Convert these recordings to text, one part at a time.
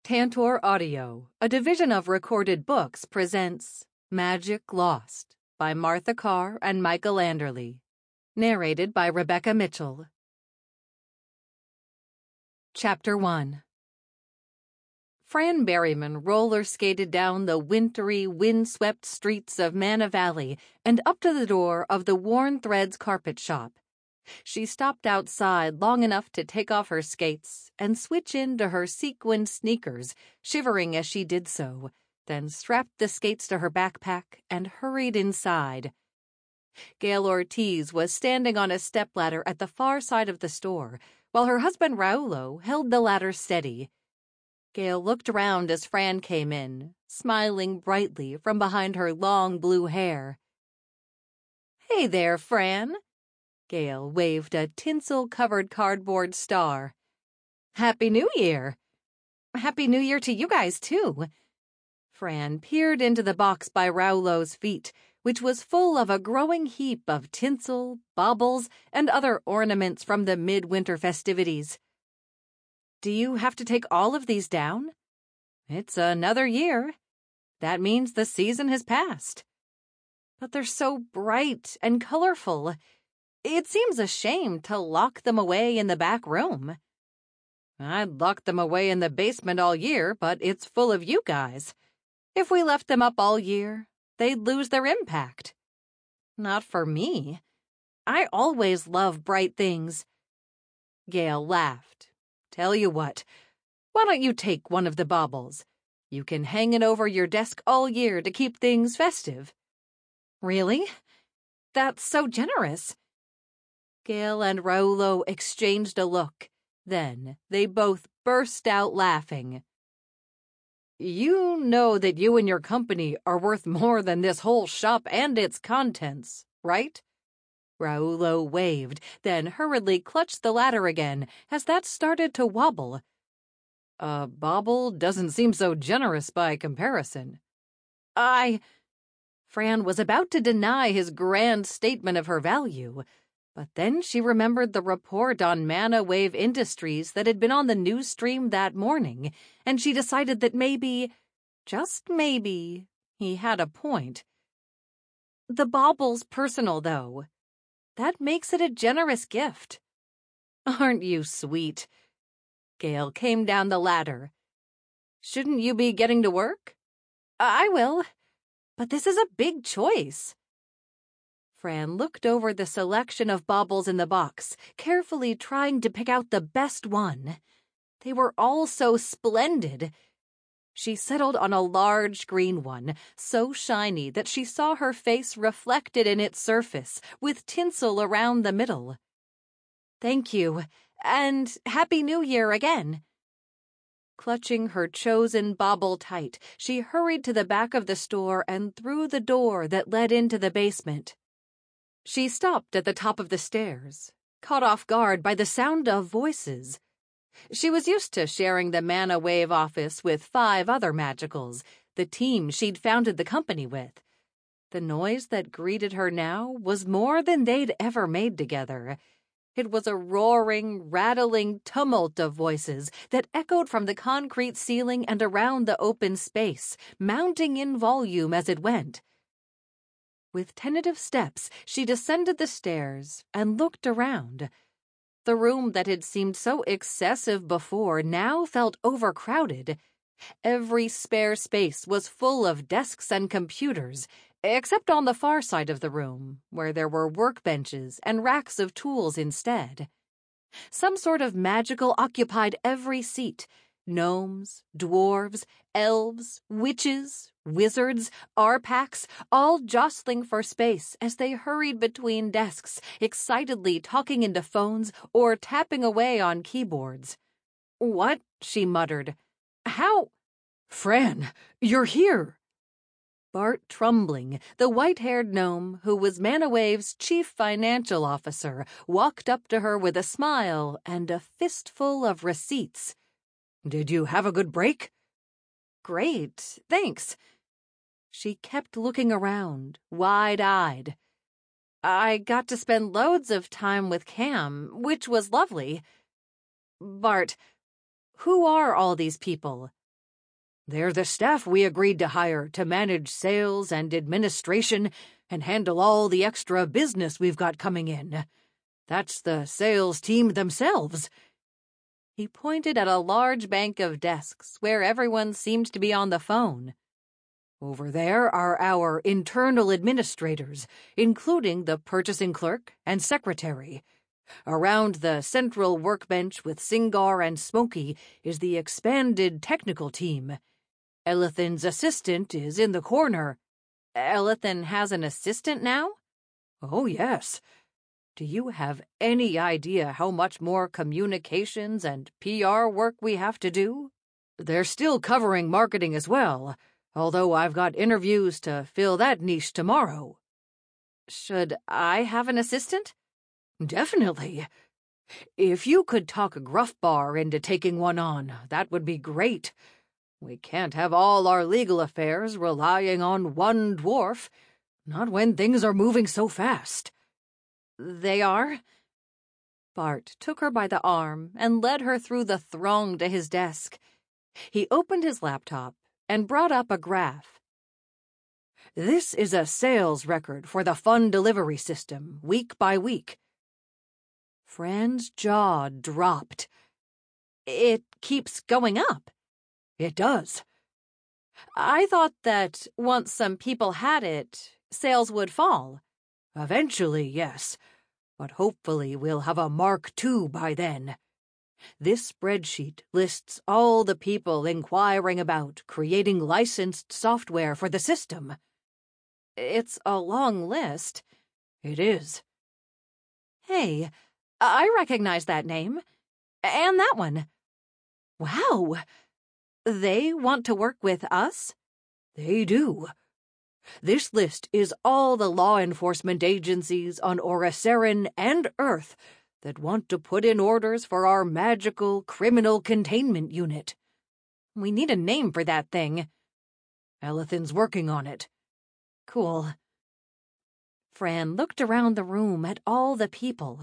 Tantor Audio, a division of Recorded Books, presents Magic Lost by Martha Carr and Michael Anderle. Narrated by Rebecca Mitchell. Chapter 1. Fran Berryman roller-skated down the wintry, wind-swept streets of Manna Valley and up to the door of the Worn Threads carpet shop. She stopped outside long enough to take off her skates and switch into her sequined sneakers, shivering as she did so, then strapped the skates to her backpack and hurried inside. Gail Ortiz was standing on a stepladder at the far side of the store, while her husband Raulo held the ladder steady. Gail looked around as Fran came in, smiling brightly from behind her long blue hair. "Hey there, Fran." Gail waved a tinsel-covered cardboard star. "Happy New Year." "Happy New Year to you guys, too." Fran peered into the box by Raulo's feet, which was full of a growing heap of tinsel, baubles, and other ornaments from the midwinter festivities. "Do you have to take all of these down?" "It's another year. That means the season has passed." "But they're so bright and colorful. It seems a shame to lock them away in the back room." "I'd lock them away in the basement all year, but it's full of you guys. If we left them up all year, they'd lose their impact." "Not for me. I always love bright things." Gail laughed. "Tell you what, why don't you take one of the baubles? You can hang it over your desk all year to keep things festive." "Really? That's so generous." Gail and Raulo exchanged a look. Then they both burst out laughing. "You know that you and your company are worth more than this whole shop and its contents, right?" Raulo waved, then hurriedly clutched the ladder again as that started to wobble. "A bauble doesn't seem so generous by comparison." Fran was about to deny his grand statement of her value, but then she remembered the report on Manna Wave Industries that had been on the news stream that morning, and she decided that maybe, just maybe, he had a point. "The bauble's personal, though. That makes it a generous gift." "Aren't you sweet?" Gail came down the ladder. "Shouldn't you be getting to work?" "I will, but this is a big choice." Fran looked over the selection of baubles in the box, carefully trying to pick out the best one. They were all so splendid. She settled on a large green one, so shiny that she saw her face reflected in its surface, with tinsel around the middle. "Thank you, and Happy New Year again." Clutching her chosen bauble tight, she hurried to the back of the store and through the door that led into the basement. She stopped at the top of the stairs, caught off guard by the sound of voices. She was used to sharing the Manna Wave office with 5 other magicals, the team she'd founded the company with. The noise that greeted her now was more than they'd ever made together. It was a roaring, rattling tumult of voices that echoed from the concrete ceiling and around the open space, mounting in volume as it went. With tentative steps, she descended the stairs and looked around. The room that had seemed so excessive before now felt overcrowded. Every spare space was full of desks and computers, except on the far side of the room, where there were workbenches and racks of tools instead. Some sort of magical occupied every seat. Gnomes, dwarves, elves, witches, wizards, arpax, all jostling for space as they hurried between desks, excitedly talking into phones or tapping away on keyboards. "What?" she muttered. "How?" "Fran, you're here!" Bart Trumbling, the white-haired gnome who was Manna Wave's chief financial officer, walked up to her with a smile and a fistful of receipts. "Did you have a good break?" "Great, thanks." She kept looking around, wide-eyed. "I got to spend loads of time with Cam, which was lovely." "Bart, who are all these people?" They're the staff we agreed to hire to manage sales and administration and handle all the extra business we've got coming in. That's the sales team themselves." He pointed at a large bank of desks where everyone seemed to be on the phone. "Over there are our internal administrators, including the purchasing clerk and secretary. Around the central workbench with Singar and Smokey is the expanded technical team. Elithan's assistant is in the corner." "Elithan has an assistant now?" "Oh, yes. Do you have any idea how much more communications and PR work we have to do? They're still covering marketing as well, although I've got interviews to fill that niche tomorrow." "Should I have an assistant?" "Definitely. If you could talk Gruffbar into taking one on, that would be great. We can't have all our legal affairs relying on one dwarf, not when things are moving so fast." "They are?" Bart took her by the arm and led her through the throng to his desk. He opened his laptop and brought up a graph. "This is a sales record for the fund delivery system, week by week." Fran's jaw dropped. "It keeps going up." "It does." "I thought that once some people had it, sales would fall." "Eventually, yes, but hopefully we'll have a Mark II by then. This spreadsheet lists all the people inquiring about creating licensed software for the system." "It's a long list." "It is." "Hey, I recognize that name. And that one. Wow. They want to work with us?" "They do. This list is all the law enforcement agencies on Orosaren and Earth that want to put in orders for our magical criminal containment unit." "We need a name for that thing." "Elithan's working on it." "Cool." Fran looked around the room at all the people.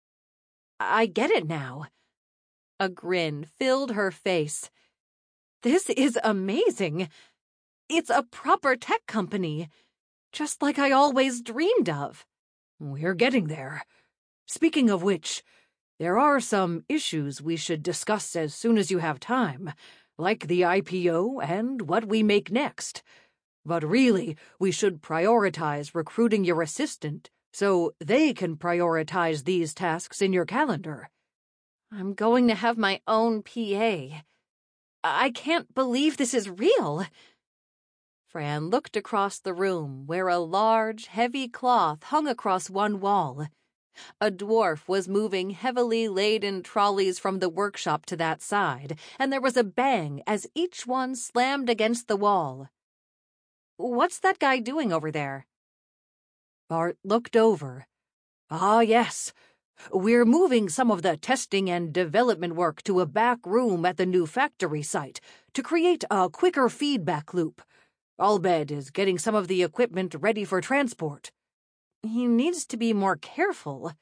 "I get it now." A grin filled her face. "This is amazing. It's a proper tech company, just like I always dreamed of." "We're getting there. Speaking of which, there are some issues we should discuss as soon as you have time, like the IPO and what we make next. But really, we should prioritize recruiting your assistant so they can prioritize these tasks in your calendar." "I'm going to have my own PA. I can't believe this is real." Fran looked across the room where a large, heavy cloth hung across one wall. A dwarf was moving heavily laden trolleys from the workshop to that side, and there was a bang as each one slammed against the wall. "What's that guy doing over there?" Bart looked over. "Ah, yes. We're moving some of the testing and development work to a back room at the new factory site to create a quicker feedback loop. Albed is getting some of the equipment ready for transport." "He needs to be more careful."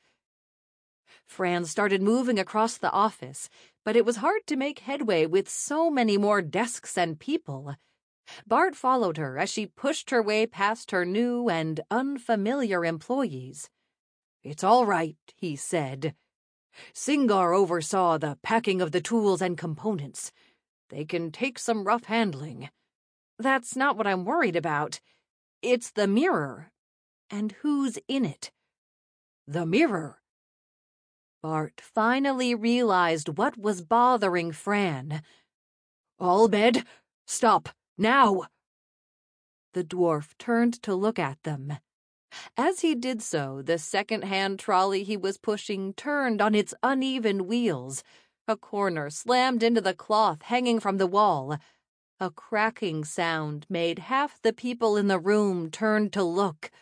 Fran started moving across the office, but it was hard to make headway with so many more desks and people. Bart followed her as she pushed her way past her new and unfamiliar employees. "It's all right," he said. "Singar oversaw the packing of the tools and components. They can take some rough handling." "That's not what I'm worried about. It's the mirror. And who's in it?" "The mirror." Bart finally realized what was bothering Fran. "Albed, stop, now!" The dwarf turned to look at them. As he did so, the second-hand trolley he was pushing turned on its uneven wheels. A corner slammed into the cloth hanging from the wall. A cracking sound made half the people in the room turn to look.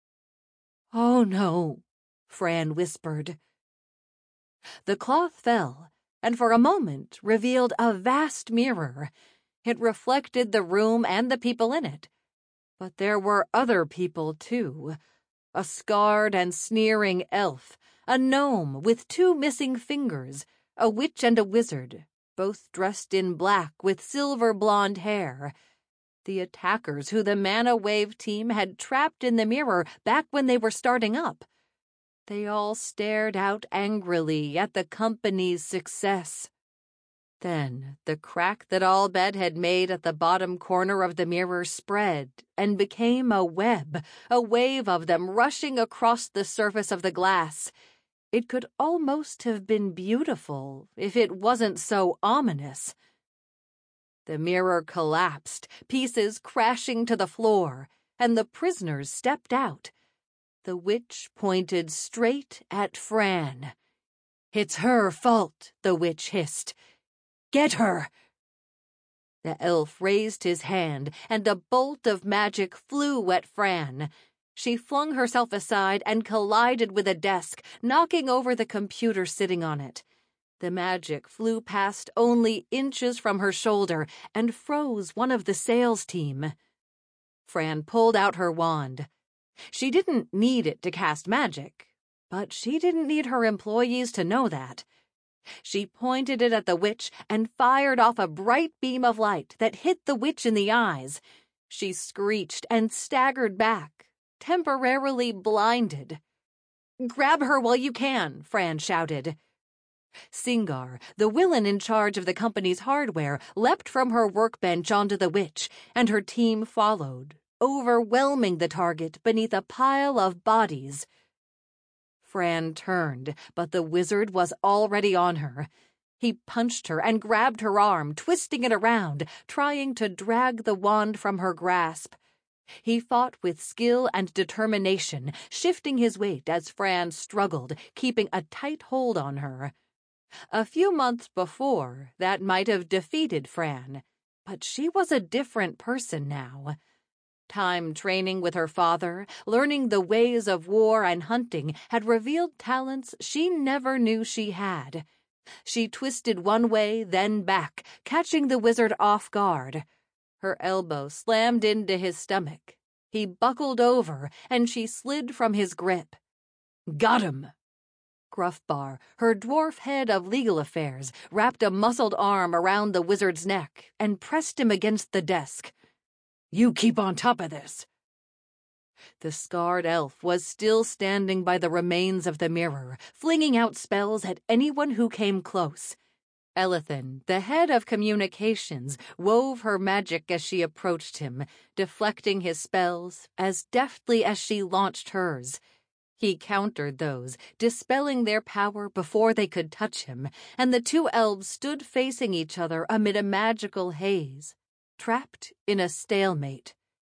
"Oh, no," Fran whispered. The cloth fell, and for a moment revealed a vast mirror. It reflected the room and the people in it. But there were other people, too. A scarred and sneering elf, a gnome with 2 missing fingers, a witch and a wizard, both dressed in black with silver blonde hair. The attackers who the Mana Wave team had trapped in the mirror back when they were starting up. They all stared out angrily at the company's success. Then the crack that Albed had made at the bottom corner of the mirror spread and became a web, a wave of them rushing across the surface of the glass. It could almost have been beautiful if it wasn't so ominous. The mirror collapsed, pieces crashing to the floor, and the prisoners stepped out. The witch pointed straight at Fran. "It's her fault," the witch hissed. "Get her!" The elf raised his hand, and a bolt of magic flew at Fran. She flung herself aside and collided with a desk, knocking over the computer sitting on it. The magic flew past only inches from her shoulder and froze one of the sales team. Fran pulled out her wand. She didn't need it to cast magic, but she didn't need her employees to know that. She pointed it at the witch and fired off a bright beam of light that hit the witch in the eyes. She screeched and staggered back, temporarily blinded. "Grab her while you can," Fran shouted. Singar, the villain in charge of the company's hardware, leapt from her workbench onto the witch, and her team followed, overwhelming the target beneath a pile of bodies. Fran turned, but the wizard was already on her. He punched her and grabbed her arm, twisting it around, trying to drag the wand from her grasp. He fought with skill and determination, shifting his weight as Fran struggled, keeping a tight hold on her. A few months before, that might have defeated Fran, but she was a different person now. Time training with her father, learning the ways of war and hunting, had revealed talents she never knew she had. She twisted one way, then back, catching the wizard off guard. Her elbow slammed into his stomach. He buckled over, and she slid from his grip. "Got him!" Gruffbar, her dwarf head of legal affairs, wrapped a muscled arm around the wizard's neck and pressed him against the desk. "You keep on top of this." The scarred elf was still standing by the remains of the mirror, flinging out spells at anyone who came close. Elithan, the head of communications, wove her magic as she approached him, deflecting his spells as deftly as she launched hers. He countered those, dispelling their power before they could touch him, and the two elves stood facing each other amid a magical haze, trapped in a stalemate.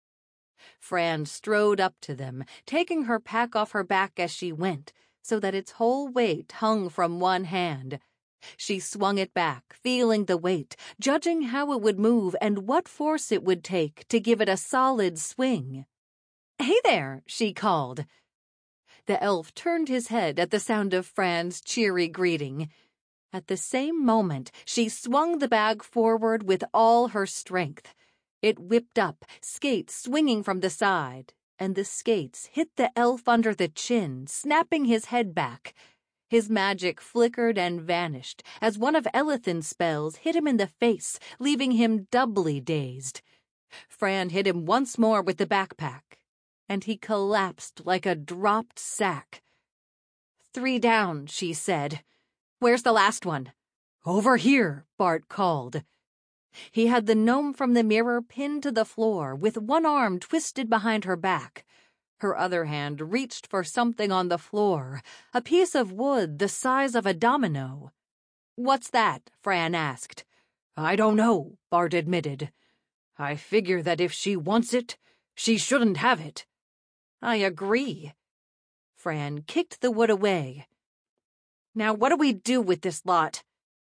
Fran strode up to them, taking her pack off her back as she went, so that its whole weight hung from one hand. She swung it back, feeling the weight, judging how it would move and what force it would take to give it a solid swing. "Hey there," she called. The elf turned his head at the sound of Fran's cheery greeting. At the same moment, she swung the bag forward with all her strength. It whipped up, skates swinging from the side, and the skates hit the elf under the chin, snapping his head back. His magic flickered and vanished as one of Elithan's spells hit him in the face, leaving him doubly dazed. Fran hit him once more with the backpack, and he collapsed like a dropped sack. "3 down," she said. "Where's the last one?" "Over here," Bart called. He had the gnome from the mirror pinned to the floor, with one arm twisted behind her back. Her other hand reached for something on the floor, a piece of wood the size of a domino. "What's that?" Fran asked. "I don't know," Bart admitted. "I figure that if she wants it, she shouldn't have it." "I agree." Fran kicked the wood away. "Now what do we do with this lot?"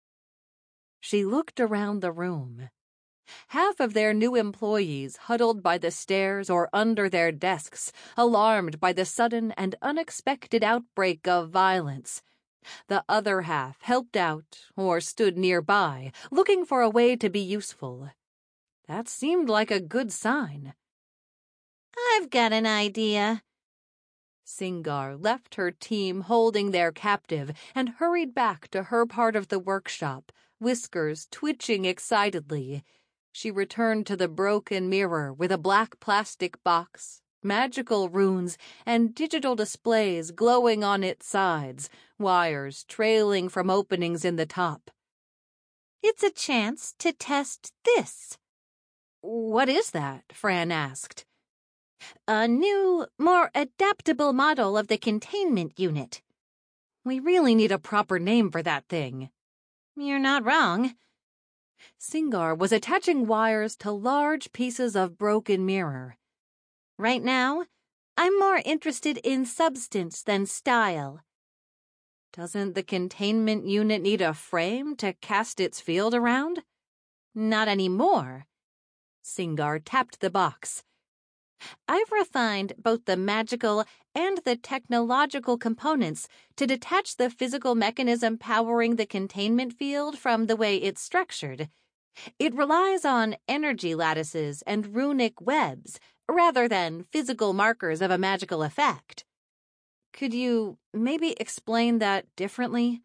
She looked around the room. Half of their new employees huddled by the stairs or under their desks, alarmed by the sudden and unexpected outbreak of violence. The other half helped out or stood nearby, looking for a way to be useful. That seemed like a good sign. "I've got an idea." Singar left her team holding their captive and hurried back to her part of the workshop, whiskers twitching excitedly, she returned to the broken mirror with a black plastic box, magical runes, and digital displays glowing on its sides, wires trailing from openings in the top. It's a chance to test this. What is that? Fran asked. A new, more adaptable model of the containment unit. We really need a proper name for that thing. You're not wrong. Singar was attaching wires to large pieces of broken mirror. Right now, I'm more interested in substance than style. Doesn't the containment unit need a frame to cast its field around? Not anymore. Singar tapped the box. I've refined both the magical and the technological components to detach the physical mechanism powering the containment field from the way it's structured. It relies on energy lattices and runic webs rather than physical markers of a magical effect. Could you maybe explain that differently?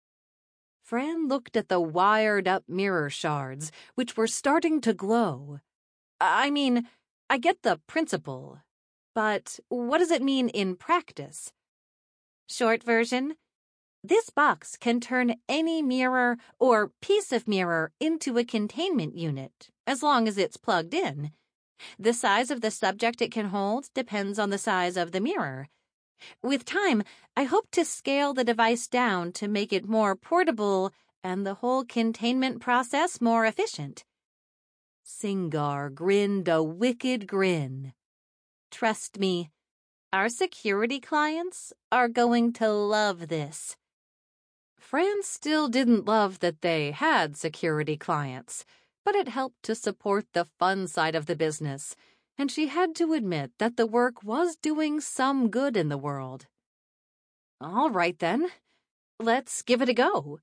Fran looked at the wired-up mirror shards, which were starting to glow. I get the principle, but what does it mean in practice? Short version: this box can turn any mirror or piece of mirror into a containment unit, as long as it's plugged in. The size of the subject it can hold depends on the size of the mirror. With time, I hope to scale the device down to make it more portable and the whole containment process more efficient. Singar grinned a wicked grin. Trust me, our security clients are going to love this. Fran still didn't love that they had security clients, but it helped to support the fun side of the business, and she had to admit that the work was doing some good in the world. All right, then. Let's give it a go.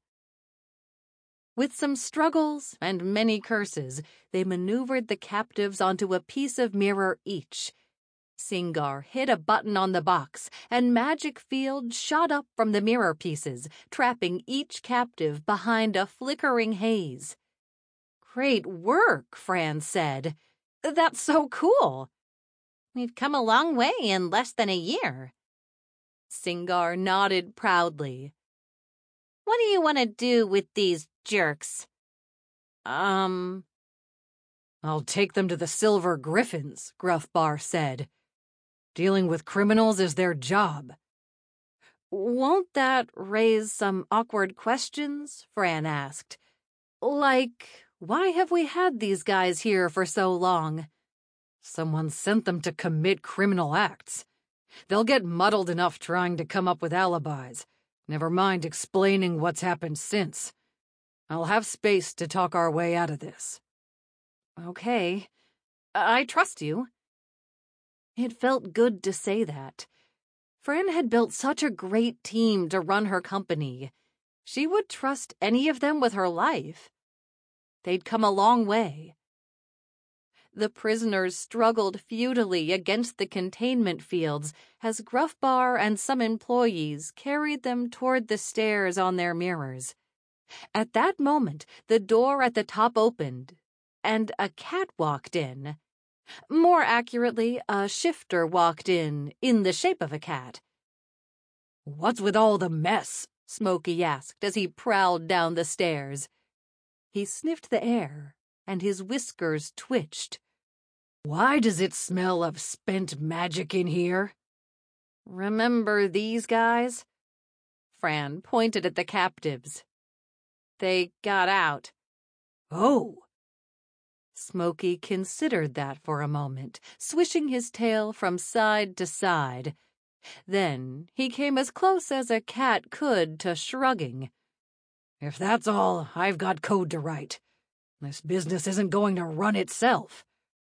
With some struggles and many curses, they maneuvered the captives onto a piece of mirror each. Singar hit a button on the box, and magic field shot up from the mirror pieces, trapping each captive behind a flickering haze. Great work, Fran said. That's so cool. We've come a long way in less than a year. Singar nodded proudly. What do you want to do with these jerks? I'll take them to the Silver Griffins, Gruffbar said. Dealing with criminals is their job. Won't that raise some awkward questions? Fran asked. Like, why have we had these guys here for so long? Someone sent them to commit criminal acts. They'll get muddled enough trying to come up with alibis. Never mind explaining what's happened since. I'll have space to talk our way out of this. Okay. I trust you. It felt good to say that. Fran had built such a great team to run her company. She would trust any of them with her life. They'd come a long way. The prisoners struggled futilely against the containment fields as Gruffbar and some employees carried them toward the stairs on their mirrors. At that moment, the door at the top opened, and a cat walked in. More accurately, a shifter walked in the shape of a cat. "What's with all the mess?" Smokey asked as he prowled down the stairs. He sniffed the air, and his whiskers twitched. "Why does it smell of spent magic in here?" "Remember these guys?" Fran pointed at the captives. "They got out." "Oh." Smokey considered that for a moment, swishing his tail from side to side. Then he came as close as a cat could to shrugging. "If that's all, I've got code to write. This business isn't going to run itself."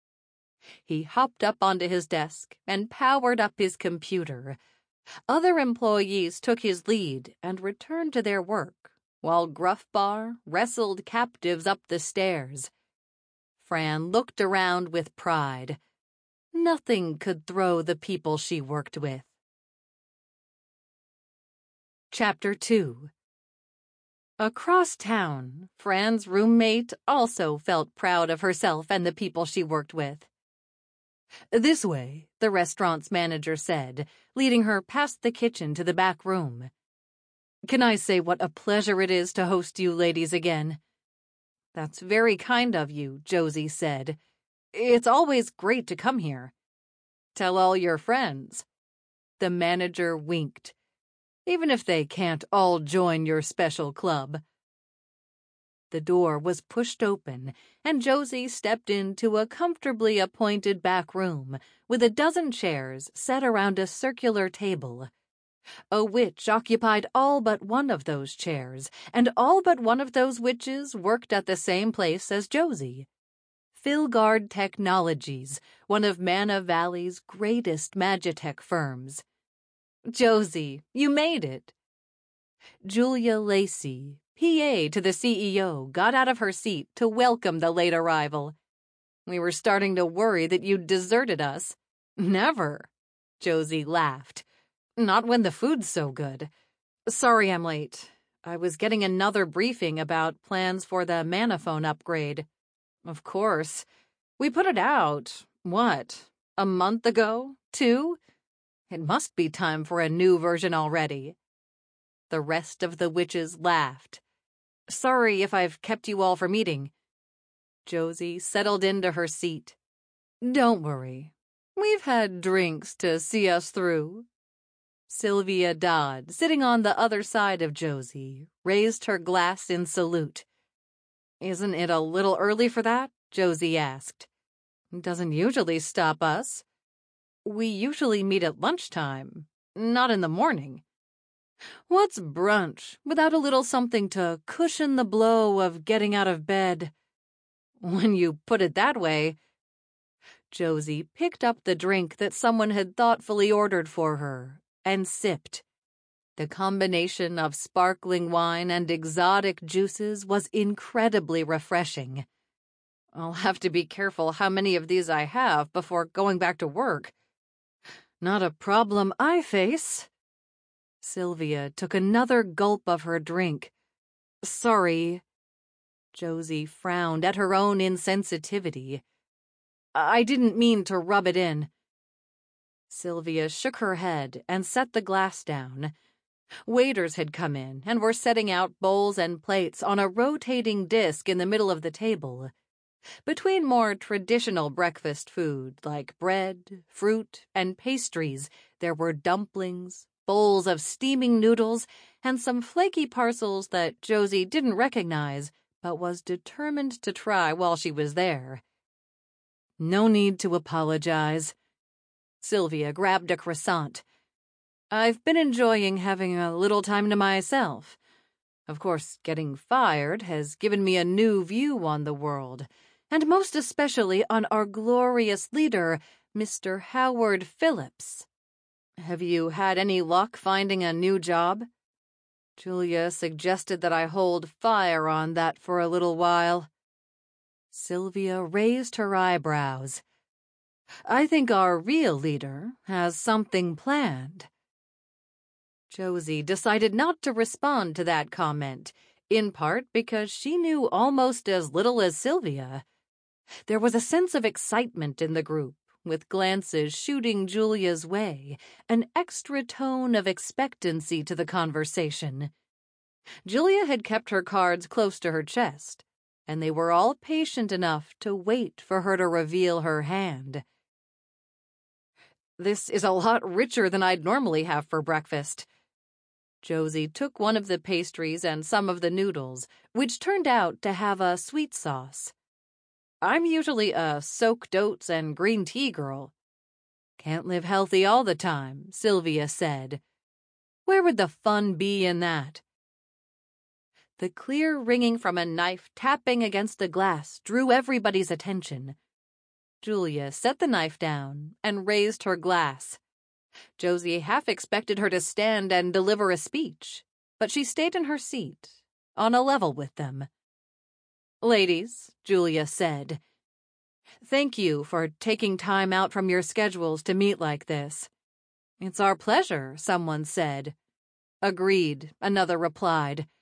He hopped up onto his desk and powered up his computer. Other employees took his lead and returned to their work, while Gruffbar wrestled captives up the stairs. Fran looked around with pride. Nothing could throw the people she worked with. Chapter 2 Across town, Fran's roommate also felt proud of herself and the people she worked with. "This way," the restaurant's manager said, leading her past the kitchen to the back room. "Can I say what a pleasure it is to host you ladies again?" "That's very kind of you," Josie said. "It's always great to come here." "Tell all your friends." The manager winked. "Even if they can't all join your special club." The door was pushed open, and Josie stepped into a comfortably appointed back room with a dozen chairs set around a circular table. A witch occupied all but one of those chairs, and all but one of those witches worked at the same place as Josie. Filgard Technologies, one of Mana Valley's greatest magitech firms. "Josie, you made it." Julia Lacey, PA to the CEO, got out of her seat to welcome the late arrival. "We were starting to worry that you'd deserted us." "Never," Josie laughed. "Not when the food's so good. Sorry I'm late. I was getting another briefing about plans for the Manaphone upgrade." "Of course. We put it out, what, a month ago? 2? It must be time for a new version already." The rest of the witches laughed. "Sorry if I've kept you all from eating." Josie settled into her seat. "Don't worry. We've had drinks to see us through." Sylvia Dodd, sitting on the other side of Josie, raised her glass in salute. "Isn't it a little early for that?" Josie asked. "Doesn't usually stop us. We usually meet at lunchtime, not in the morning." "What's brunch without a little something to cushion the blow of getting out of bed?" "When you put it that way." Josie picked up the drink that someone had thoughtfully ordered for her and sipped. The combination of sparkling wine and exotic juices was incredibly refreshing. "I'll have to be careful how many of these I have before going back to work." "Not a problem I face." Sylvia took another gulp of her drink. "Sorry." Josie frowned at her own insensitivity. "I didn't mean to rub it in." Sylvia shook her head and set the glass down. Waiters had come in and were setting out bowls and plates on a rotating disc in the middle of the table. Between more traditional breakfast food like bread, fruit, and pastries, there were dumplings, bowls of steaming noodles, and some flaky parcels that Josie didn't recognize but was determined to try while she was there. "No need to apologize." Sylvia grabbed a croissant. "I've been enjoying having a little time to myself. Of course, getting fired has given me a new view on the world, and most especially on our glorious leader, Mr. Howard Phillips." "Have you had any luck finding a new job?" "Julia suggested that I hold fire on that for a little while." Sylvia raised her eyebrows. "I think our real leader has something planned." Josie decided not to respond to that comment, in part because she knew almost as little as Sylvia. There was a sense of excitement in the group, with glances shooting Julia's way, an extra tone of expectancy to the conversation. Julia had kept her cards close to her chest, and they were all patient enough to wait for her to reveal her hand. "This is a lot richer than I'd normally have for breakfast." Josie took one of the pastries and some of the noodles, which turned out to have a sweet sauce. "I'm usually a soaked oats and green tea girl." "Can't live healthy all the time," Sylvia said. "Where would the fun be in that?" The clear ringing from a knife tapping against a glass drew everybody's attention. Julia set the knife down and raised her glass. Josie half expected her to stand and deliver a speech, but she stayed in her seat, on a level with them. "Ladies," Julia said, "thank you for taking time out from your schedules to meet like this." "It's our pleasure," someone said. "Agreed," another replied.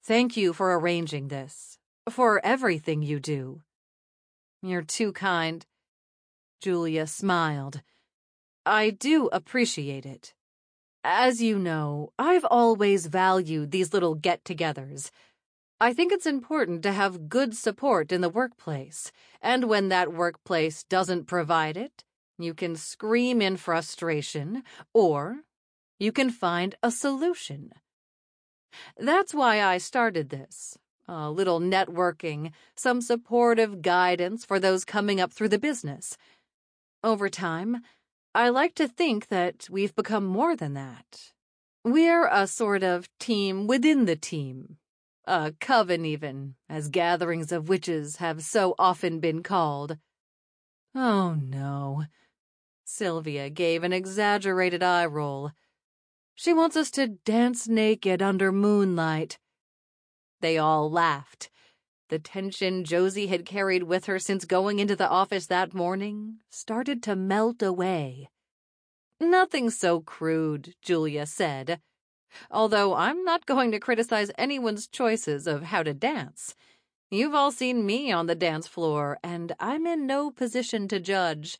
Thank you for arranging this, for everything you do. You're too kind. Julia smiled. I do appreciate it. As you know, I've always valued these little get-togethers. I think it's important to have good support in the workplace, and when that workplace doesn't provide it, you can scream in frustration, or you can find a solution. That's why I started this. A little networking, some supportive guidance for those coming up through the business. Over time, I like to think that we've become more than that. We're a sort of team within the team. A coven, even, as gatherings of witches have so often been called. Oh, no. Sylvia gave an exaggerated eye roll. She wants us to dance naked under moonlight. They all laughed. The tension Josie had carried with her since going into the office that morning started to melt away. Nothing so crude, Julia said. Although I'm not going to criticize anyone's choices of how to dance. You've all seen me on the dance floor, and I'm in no position to judge.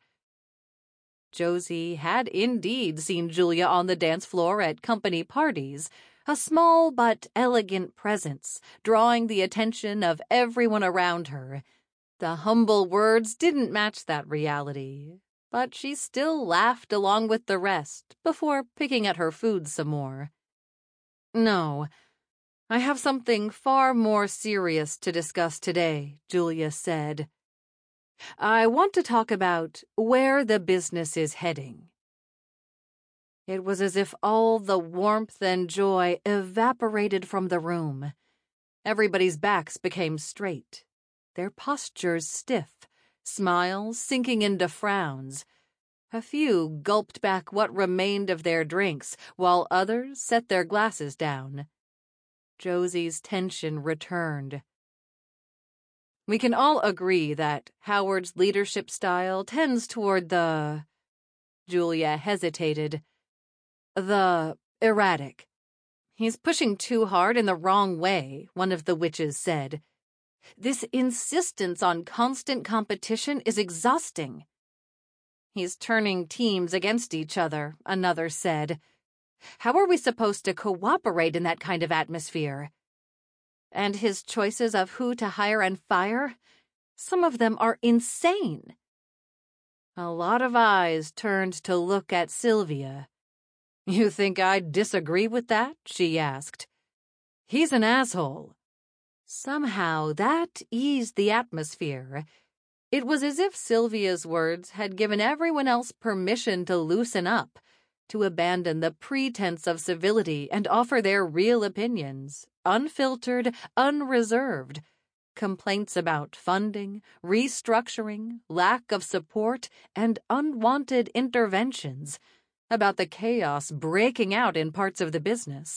Josie had indeed seen Julia on the dance floor at company parties, a small but elegant presence, drawing the attention of everyone around her. The humble words didn't match that reality, but she still laughed along with the rest before picking at her food some more. No, I have something far more serious to discuss today, Julia said. I want to talk about where the business is heading. It was as if all the warmth and joy evaporated from the room. Everybody's backs became straight, their postures stiff, smiles sinking into frowns. A few gulped back what remained of their drinks, while others set their glasses down. Josie's tension returned. We can all agree that Howard's leadership style tends toward the... Julia hesitated. The erratic. He's pushing too hard in the wrong way, one of the witches said. This insistence on constant competition is exhausting. He's turning teams against each other, another said. How are we supposed to cooperate in that kind of atmosphere? And his choices of who to hire and fire? Some of them are insane. A lot of eyes turned to look at Sylvia. You think I'd disagree with that? She asked. He's an asshole. Somehow that eased the atmosphere. It was as if Sylvia's words had given everyone else permission to loosen up, to abandon the pretense of civility and offer their real opinions, unfiltered, unreserved. Complaints about funding, restructuring, lack of support, and unwanted interventions, about the chaos breaking out in parts of the business.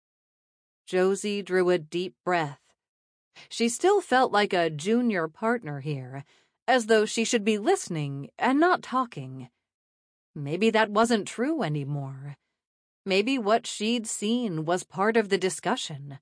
Josie drew a deep breath. She still felt like a junior partner here, as though she should be listening and not talking. Maybe that wasn't true anymore. Maybe what she'd seen was part of the discussion.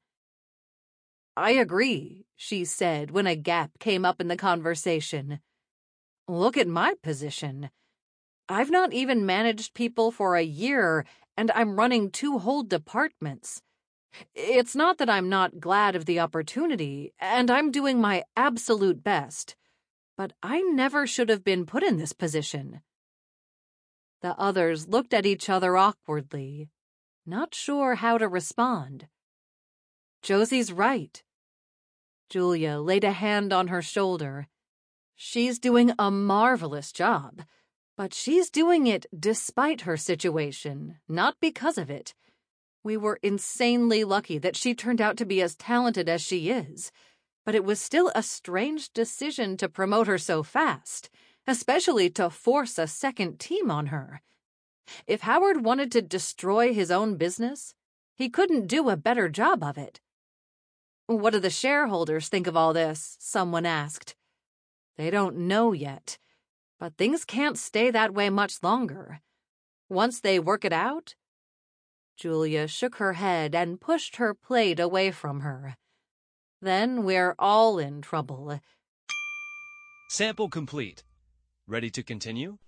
I agree, she said when a gap came up in the conversation. Look at my position. I've not even managed people for a year, and I'm running 2 whole departments. It's not that I'm not glad of the opportunity, and I'm doing my absolute best, but I never should have been put in this position. The others looked at each other awkwardly, not sure how to respond. Josie's right. Julia laid a hand on her shoulder. She's doing a marvelous job, but she's doing it despite her situation, not because of it. We were insanely lucky that she turned out to be as talented as she is, but it was still a strange decision to promote her so fast, especially to force a second team on her. If Howard wanted to destroy his own business, he couldn't do a better job of it. What do the shareholders think of all this? Someone asked. They don't know yet, but things can't stay that way much longer. Once they work it out... Julia shook her head and pushed her plate away from her. then we're all in trouble. Sample complete. Ready to continue?